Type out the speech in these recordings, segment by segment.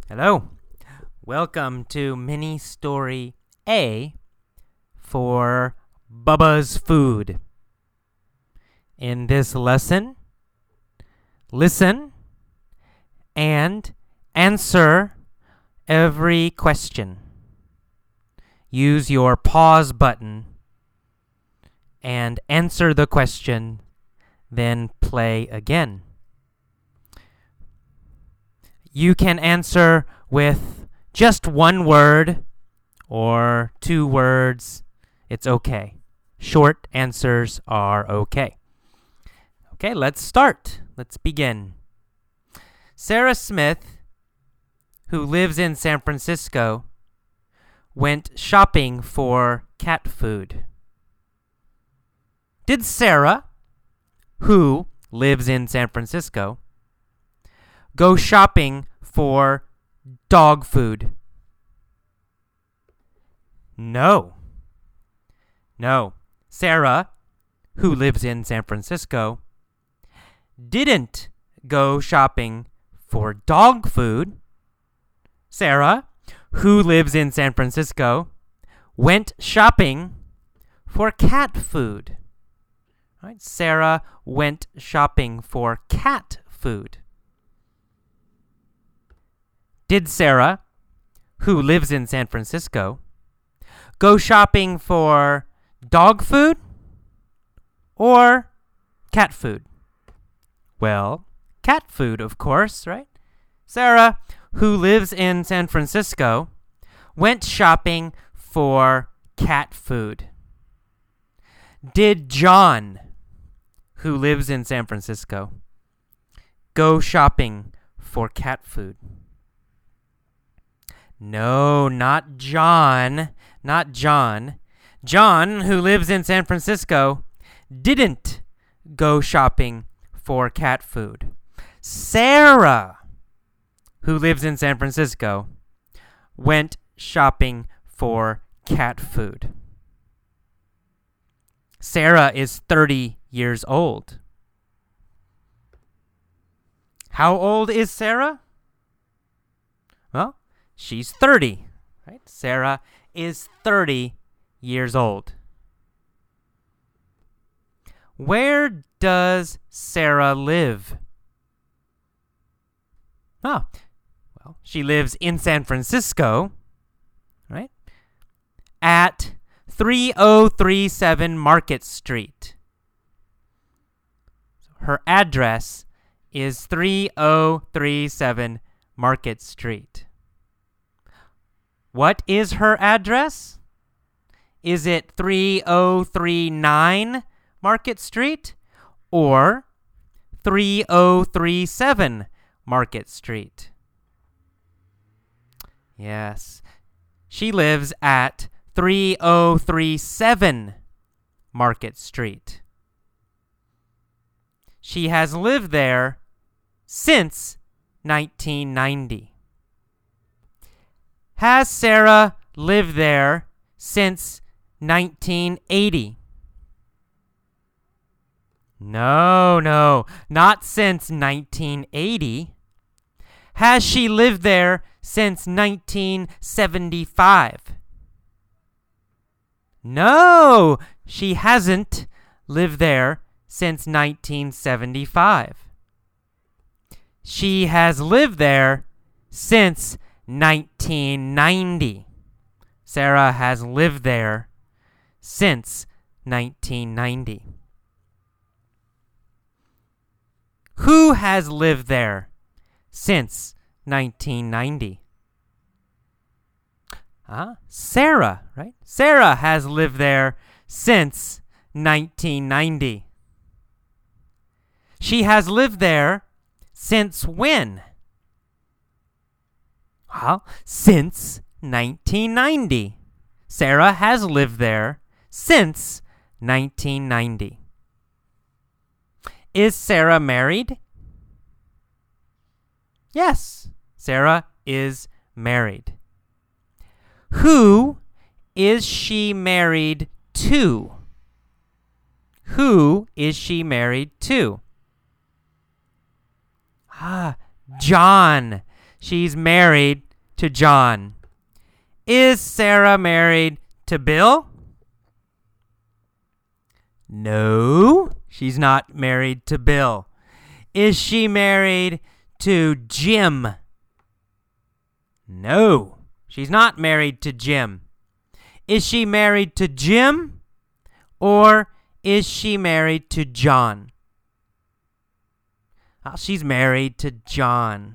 Hello. Welcome to Mini Story A for Bubba's Food. In this lesson, listen and answer every question. Use your pause button and answer the question, then play again. You can answer with just one word or 2 words. It's okay. Short answers are okay. Okay, let's start. Let's begin. Sarah Smith, who lives in San Francisco, went shopping for cat food. Did Sarah, who lives in San Francisco, go shopping for dog food? No. Sarah, who lives in San Francisco, didn't go shopping for dog food. Sarah, who lives in San Francisco, went shopping for cat food. Right? Sarah went shopping for cat food. Did Sarah, who lives in San Francisco, go shopping for dog food or cat food? Well, cat food, of course, right? Sarah, who lives in San Francisco, went shopping for cat food. Did John, who lives in San Francisco, go shopping for cat food? No, not John. Not John. John, who lives in San Francisco, didn't go shopping for cat food. Sarah, who lives in San Francisco, went shopping for cat food. Sarah is 30 years old. How old is Sarah? Well, she's 30, right? Sarah is 30 years old. Where does Sarah live? Well, she lives in San Francisco, right? At 3037 Market Street. Her address is 3037 Market Street. What is her address? Is it 3039 Market Street or 3037 Market Street? Yes, she lives at 3037 Market Street. She has lived there since 1990. Has Sarah lived there since 1980? No, not since 1980. Has she lived there since 1975? No, she hasn't lived there since 1975. She has lived there since 1990. Sarah has lived there since 1990. Who has lived there since 1990? Sarah, right? Sarah has lived there since 1990. She has lived there since when? Well, since 1990. Sarah has lived there since 1990. Is Sarah married? Yes, Sarah is married. Who is she married to? Who is she married to? John. She's married to John. Is Sarah married to Bill? No, she's not married to Bill. Is she married to Jim? No, she's not married to Jim. Is she married to Jim, or is she married to John? She's married to John.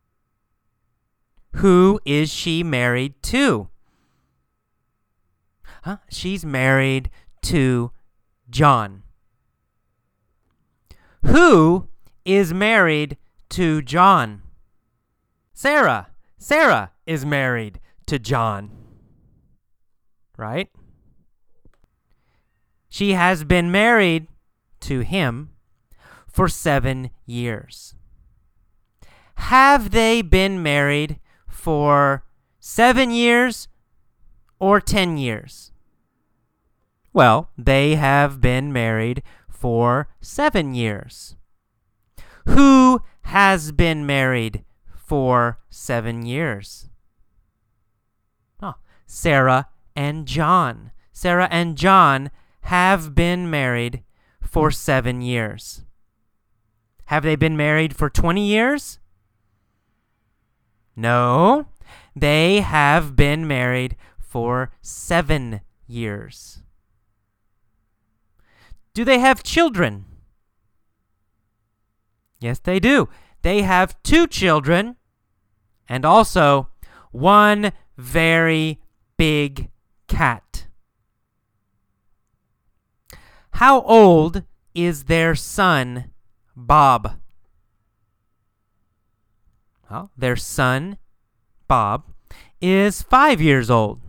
Who is she married to? She's married to John. Who is married to John? Sarah. Sarah is married to John. Right? She has been married to him for 7 years. Have they been married for 7 years or 10 years? Well, they have been married for 7 years. Who has been married for 7 years? Sarah and John. Sarah and John have been married for 7 years. Have they been married for 20 years? No, they have been married for 7 years. Do they have children? Yes, they do. They have 2 children and also 1 very big cat. How old is their son, Bob? Well, their son, Bob, is 5 years old.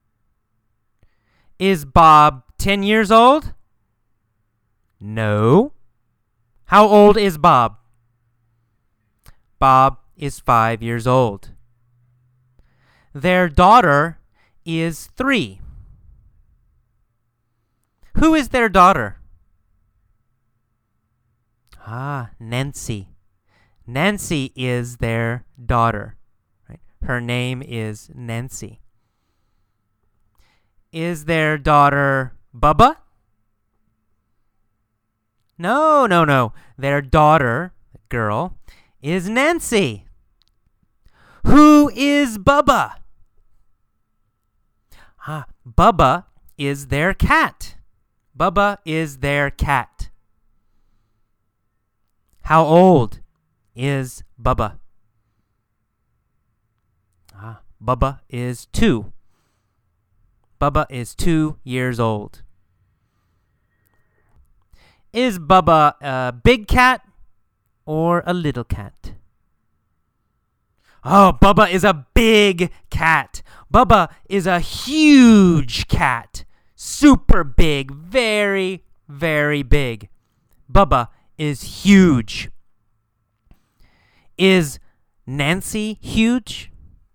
Is Bob 10 years old? No. How old is Bob? Bob is 5 years old. Their daughter is 3. Who is their daughter? Nancy. Nancy is their daughter. Right? Her name is Nancy. Is their daughter Bubba? No. Their daughter, girl, is Nancy. Who is Bubba? Bubba is their cat. Bubba is their cat. How old is Bubba? Bubba is 2. Bubba is 2 years old. Is Bubba a big cat or a little cat? Bubba is a big cat. Bubba is a huge cat. Super big. Very, very big. Bubba is huge. Is Nancy huge?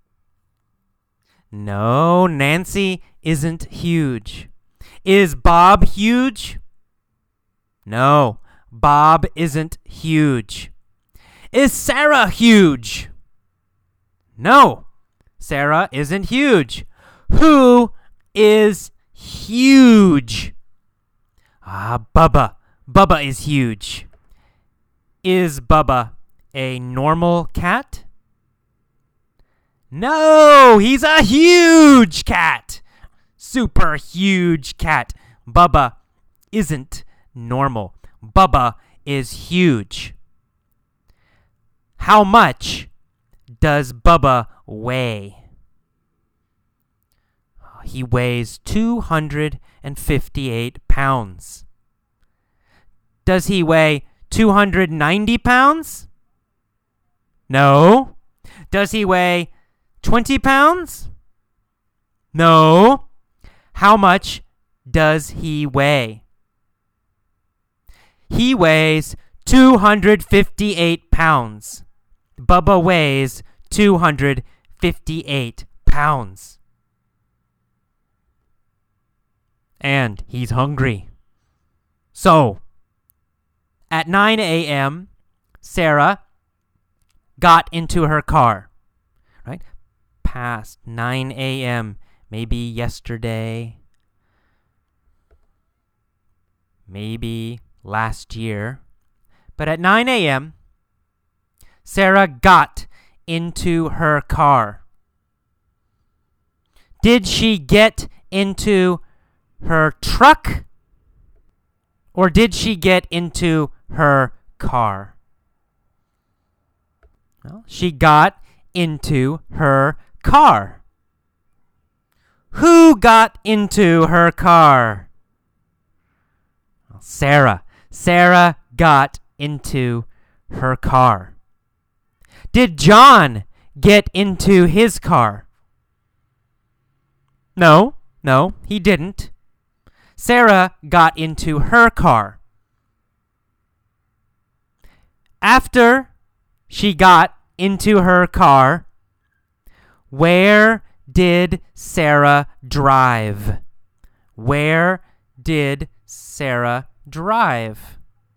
No, Nancy isn't huge. Is Bob huge? No, Bob isn't huge. Is Sarah huge? No, Sarah isn't huge. Who is huge? Bubba. Bubba is huge. Is Bubba a normal cat? No, he's a huge cat. Super huge cat. Bubba isn't normal. Bubba is huge. How much does Bubba weigh? He weighs 258 pounds. Does he weigh 290 pounds? No. Does he weigh 20 pounds? No. How much does he weigh? He weighs 258 pounds. Bubba weighs 258 pounds. And he's hungry. So, at 9 a.m., Sarah got into her car. right? Past 9 a.m., maybe yesterday, maybe last year. But at 9 a.m., Sarah got into her car. Did she get into her truck? Or did she get into her car? Well, she got into her car. Who got into her car? Well, Sarah. Sarah got into her car. Did John get into his car? No, he didn't. Sarah got into her car. After she got into her car, where did Sarah drive? Where did Sarah drive?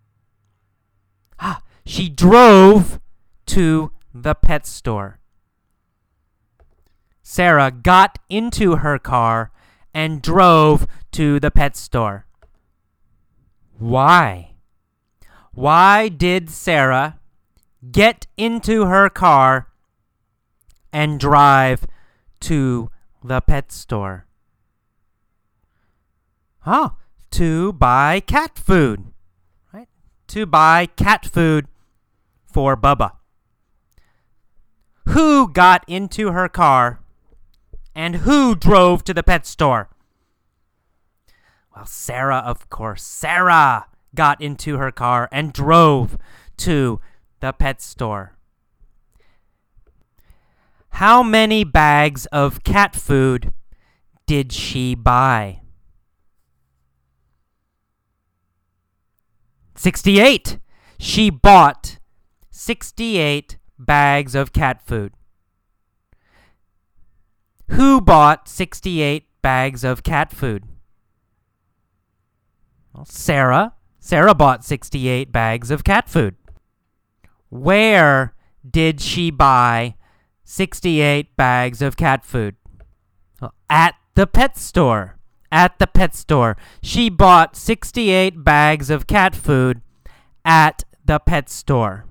She drove to the pet store. Sarah got into her car and drove to the pet store. Why? Why did Sarah get into her car and drive to the pet store? To buy cat food, right? To buy cat food for Bubba. Who got into her car and who drove to the pet store? Well, Sarah, of course. Sarah got into her car and drove to the pet store. How many bags of cat food did she buy? 68. She bought 68 bags of cat food. Who bought 68 bags of cat food? Well, Sarah. Sarah bought 68 bags of cat food. Where did she buy 68 bags of cat food? Well, at the pet store. At the pet store. She bought 68 bags of cat food at the pet store.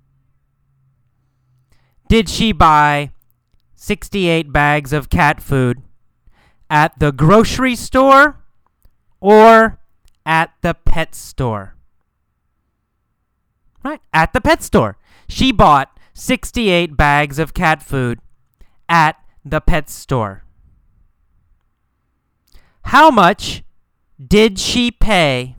Did she buy 68 bags of cat food at the grocery store or at the pet store? Right, at the pet store. She bought 68 bags of cat food at the pet store. How much did she pay?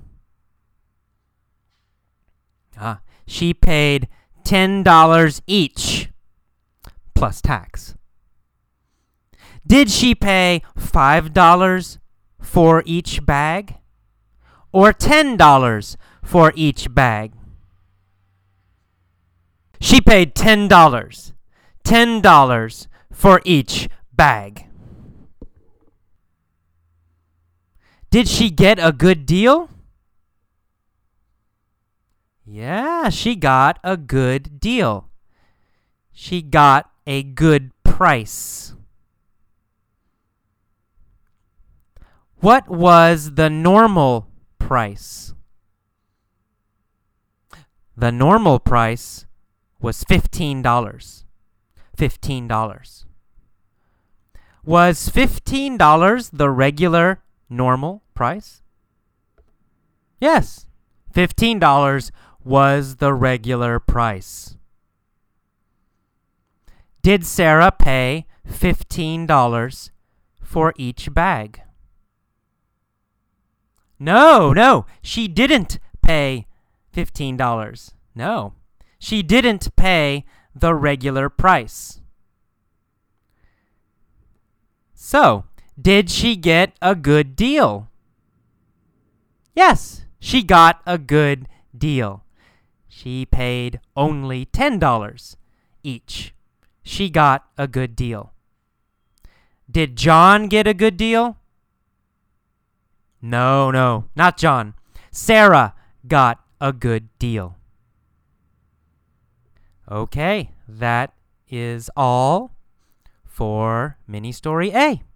She paid $10 each, plus tax. Did she pay $5 for each bag? Or $10 for each bag? She paid $10. $10 for each bag. Did she get a good deal? Yeah, she got a good deal. She got a good price. What was the normal price? The normal price was $15. $15. Was $15 the regular normal price? Yes, $15 was the regular price. Did Sarah pay $15 for each bag? No, she didn't pay $15. No, she didn't pay the regular price. So, did she get a good deal? Yes, she got a good deal. She paid only $10 each. She got a good deal. Did John get a good deal? No, not John. Sarah got a good deal. Okay, that is all for mini story A.